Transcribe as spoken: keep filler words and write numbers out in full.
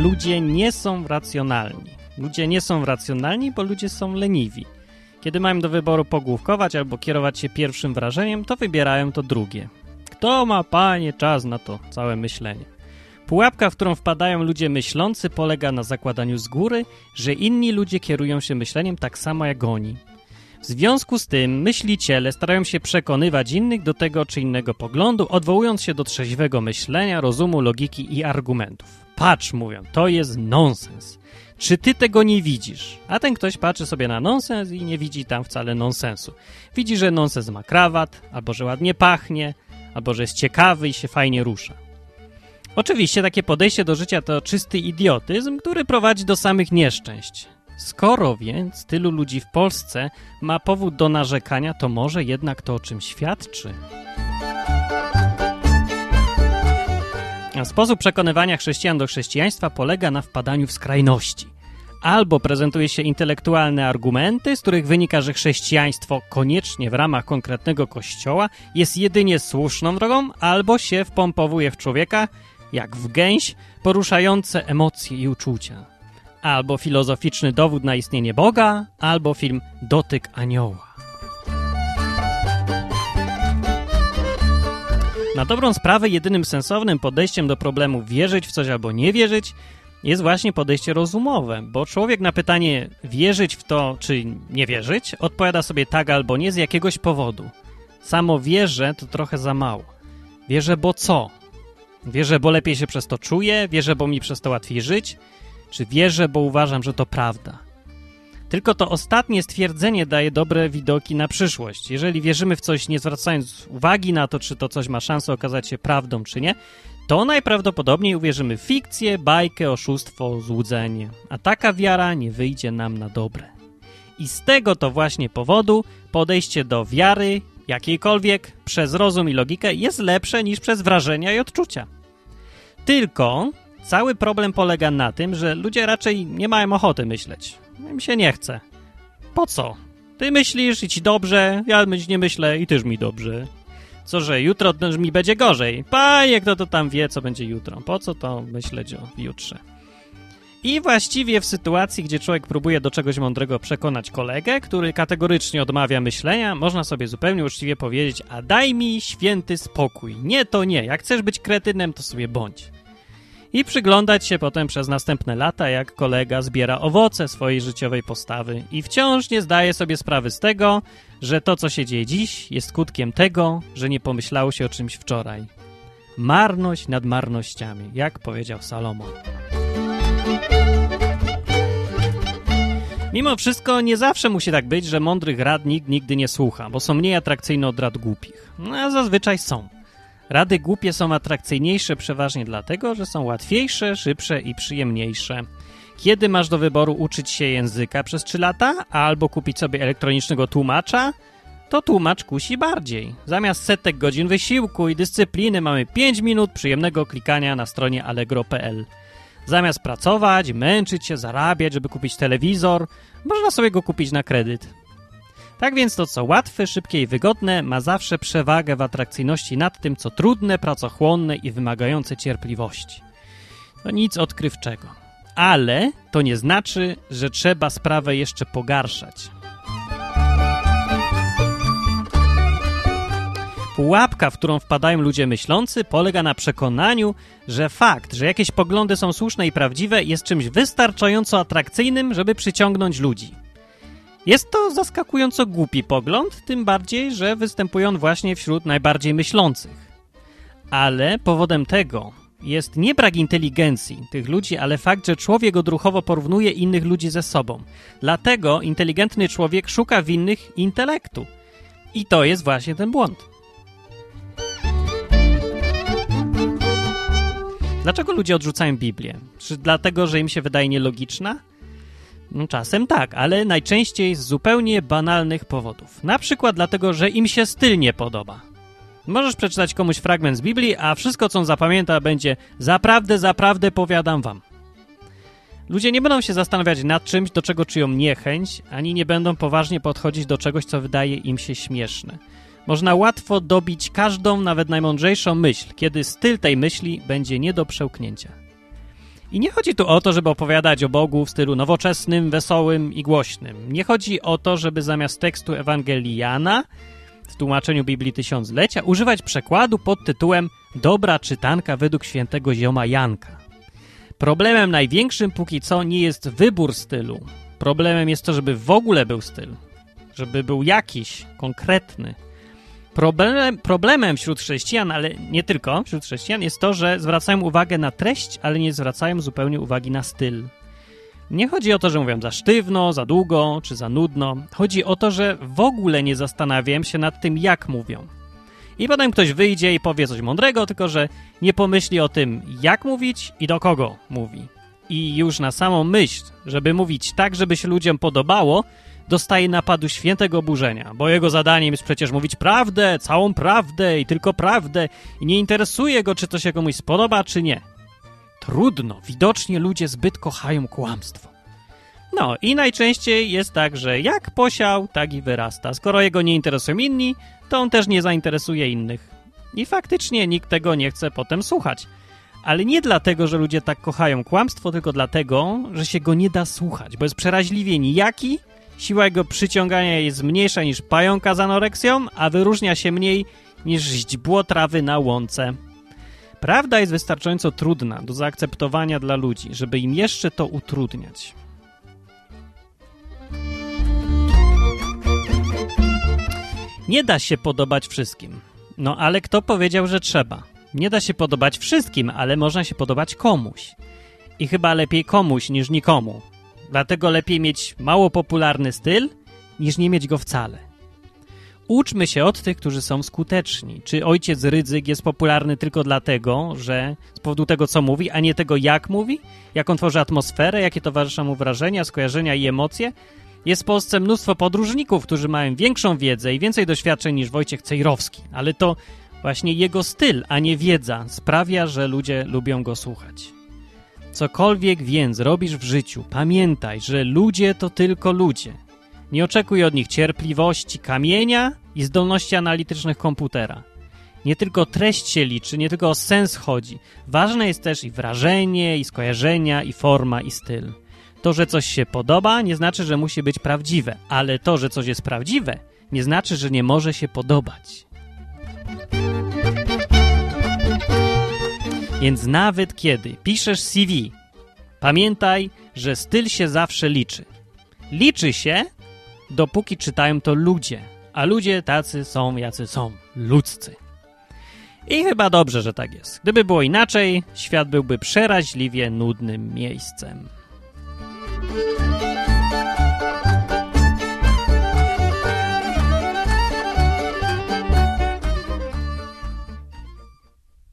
ludzie nie są racjonalni. Ludzie nie są racjonalni, bo ludzie są leniwi. Kiedy mają do wyboru pogłówkować albo kierować się pierwszym wrażeniem, to wybierają to drugie. Kto ma, panie, czas na to całe myślenie? Pułapka, w którą wpadają ludzie myślący, polega na zakładaniu z góry, że inni ludzie kierują się myśleniem tak samo jak oni. W związku z tym myśliciele starają się przekonywać innych do tego czy innego poglądu, odwołując się do trzeźwego myślenia, rozumu, logiki i argumentów. Patrz, mówią, to jest nonsens. Czy ty tego nie widzisz? A ten ktoś patrzy sobie na nonsens i nie widzi tam wcale nonsensu. Widzi, że nonsens ma krawat, albo że ładnie pachnie, albo że jest ciekawy i się fajnie rusza. Oczywiście takie podejście do życia to czysty idiotyzm, który prowadzi do samych nieszczęść. Skoro więc tylu ludzi w Polsce ma powód do narzekania, to może jednak to o czym świadczy. A sposób przekonywania chrześcijan do chrześcijaństwa polega na wpadaniu w skrajności. Albo prezentuje się intelektualne argumenty, z których wynika, że chrześcijaństwo koniecznie w ramach konkretnego kościoła jest jedynie słuszną drogą, albo się wpompowuje w człowieka, jak w gęś, poruszające emocje i uczucia. Albo filozoficzny dowód na istnienie Boga, albo film Dotyk anioła. Na dobrą sprawę jedynym sensownym podejściem do problemu wierzyć w coś albo nie wierzyć jest właśnie podejście rozumowe, bo człowiek na pytanie wierzyć w to czy nie wierzyć odpowiada sobie tak albo nie z jakiegoś powodu. Samo wierzę to trochę za mało. Wierzę, bo co? Wierzę, bo lepiej się przez to czuję? Wierzę, bo mi przez to łatwiej żyć? Czy wierzę, bo uważam, że to prawda? Tylko to ostatnie stwierdzenie daje dobre widoki na przyszłość. Jeżeli wierzymy w coś, nie zwracając uwagi na to, czy to coś ma szansę okazać się prawdą, czy nie, to najprawdopodobniej uwierzymy w fikcję, bajkę, oszustwo, złudzenie. A taka wiara nie wyjdzie nam na dobre. I z tego to właśnie powodu podejście do wiary, jakiejkolwiek, przez rozum i logikę jest lepsze niż przez wrażenia i odczucia. Tylko cały problem polega na tym, że ludzie raczej nie mają ochoty myśleć. Im się nie chce. Po co? Ty myślisz i ci dobrze, ja nie myślę i też mi dobrze. Co, że jutro też mi będzie gorzej. Panie, kto to tam wie, co będzie jutro. Po co to myśleć o jutrze? I właściwie w sytuacji, gdzie człowiek próbuje do czegoś mądrego przekonać kolegę, który kategorycznie odmawia myślenia, można sobie zupełnie uczciwie powiedzieć: a daj mi święty spokój. Nie, to nie. Jak chcesz być kretynem, to sobie bądź. I przyglądać się potem przez następne lata, jak kolega zbiera owoce swojej życiowej postawy i wciąż nie zdaje sobie sprawy z tego, że to, co się dzieje dziś, jest skutkiem tego, że nie pomyślało się o czymś wczoraj. Marność nad marnościami, jak powiedział Salomon. Mimo wszystko nie zawsze musi tak być, że mądrych rad nikt nigdy nie słucha, bo są mniej atrakcyjne od rad głupich. No, a zazwyczaj są. Rady głupie są atrakcyjniejsze przeważnie dlatego, że są łatwiejsze, szybsze i przyjemniejsze. Kiedy masz do wyboru uczyć się języka przez trzy lata, albo kupić sobie elektronicznego tłumacza, to tłumacz kusi bardziej. Zamiast setek godzin wysiłku i dyscypliny mamy pięć minut przyjemnego klikania na stronie allegro kropka p l. Zamiast pracować, męczyć się, zarabiać, żeby kupić telewizor, można sobie go kupić na kredyt. Tak więc to, co łatwe, szybkie i wygodne, ma zawsze przewagę w atrakcyjności nad tym, co trudne, pracochłonne i wymagające cierpliwości. To nic odkrywczego. Ale to nie znaczy, że trzeba sprawę jeszcze pogarszać. Pułapka, w którą wpadają ludzie myślący, polega na przekonaniu, że fakt, że jakieś poglądy są słuszne i prawdziwe, jest czymś wystarczająco atrakcyjnym, żeby przyciągnąć ludzi. Jest to zaskakująco głupi pogląd, tym bardziej, że występuje on właśnie wśród najbardziej myślących. Ale powodem tego jest nie brak inteligencji tych ludzi, ale fakt, że człowiek odruchowo porównuje innych ludzi ze sobą. Dlatego inteligentny człowiek szuka w innych intelektu. I to jest właśnie ten błąd. Dlaczego ludzie odrzucają Biblię? Czy dlatego, że im się wydaje nielogiczna? No, czasem tak, ale najczęściej z zupełnie banalnych powodów. Na przykład dlatego, że im się styl nie podoba. Możesz przeczytać komuś fragment z Biblii, a wszystko, co on zapamięta, będzie: zaprawdę, zaprawdę powiadam wam. Ludzie nie będą się zastanawiać nad czymś, do czego czują niechęć, ani nie będą poważnie podchodzić do czegoś, co wydaje im się śmieszne. Można łatwo dobić każdą, nawet najmądrzejszą myśl, kiedy styl tej myśli będzie nie do przełknięcia. I nie chodzi tu o to, żeby opowiadać o Bogu w stylu nowoczesnym, wesołym i głośnym. Nie chodzi o to, żeby zamiast tekstu Ewangelii Jana w tłumaczeniu Biblii Tysiąclecia używać przekładu pod tytułem Dobra czytanka według świętego zioma Janka. Problemem największym póki co nie jest wybór stylu. Problemem jest to, żeby w ogóle był styl. Żeby był jakiś, konkretny. Problemem, problemem wśród chrześcijan, ale nie tylko wśród chrześcijan, jest to, że zwracają uwagę na treść, ale nie zwracają zupełnie uwagi na styl. Nie chodzi o to, że mówią za sztywno, za długo czy za nudno. Chodzi o to, że w ogóle nie zastanawiam się nad tym, jak mówią. I potem ktoś wyjdzie i powie coś mądrego, tylko że nie pomyśli o tym, jak mówić i do kogo mówi. I już na samą myśl, żeby mówić tak, żeby się ludziom podobało, dostaje napadu świętego oburzenia, bo jego zadaniem jest przecież mówić prawdę, całą prawdę i tylko prawdę i nie interesuje go, czy to się komuś spodoba, czy nie. Trudno, widocznie ludzie zbyt kochają kłamstwo. No i najczęściej jest tak, że jak posiał, tak i wyrasta. Skoro jego nie interesują inni, to on też nie zainteresuje innych. I faktycznie nikt tego nie chce potem słuchać. Ale nie dlatego, że ludzie tak kochają kłamstwo, tylko dlatego, że się go nie da słuchać, bo jest przeraźliwie nijaki, siła jego przyciągania jest mniejsza niż pająka z anoreksją, a wyróżnia się mniej niż źdźbło trawy na łące. Prawda jest wystarczająco trudna do zaakceptowania dla ludzi, żeby im jeszcze to utrudniać. Nie da się podobać wszystkim. No ale kto powiedział, że trzeba? Nie da się podobać wszystkim, ale można się podobać komuś. I chyba lepiej komuś niż nikomu. Dlatego lepiej mieć mało popularny styl, niż nie mieć go wcale. Uczmy się od tych, którzy są skuteczni. Czy ojciec Rydzyk jest popularny tylko dlatego, że z powodu tego, co mówi, a nie tego, jak mówi? Jak on tworzy atmosferę, jakie towarzyszą mu wrażenia, skojarzenia i emocje? Jest w Polsce mnóstwo podróżników, którzy mają większą wiedzę i więcej doświadczeń niż Wojciech Cejrowski, ale to właśnie jego styl, a nie wiedza sprawia, że ludzie lubią go słuchać. Cokolwiek więc robisz w życiu, pamiętaj, że ludzie to tylko ludzie. Nie oczekuj od nich cierpliwości kamienia i zdolności analitycznych komputera. Nie tylko treść się liczy, nie tylko o sens chodzi. Ważne jest też i wrażenie, i skojarzenia, i forma, i styl. To, że coś się podoba, nie znaczy, że musi być prawdziwe, ale to, że coś jest prawdziwe, nie znaczy, że nie może się podobać. Więc nawet kiedy piszesz C V, pamiętaj, że styl się zawsze liczy. Liczy się, dopóki czytają to ludzie, a ludzie tacy są, jacy są, ludzcy. I chyba dobrze, że tak jest. Gdyby było inaczej, świat byłby przeraźliwie nudnym miejscem.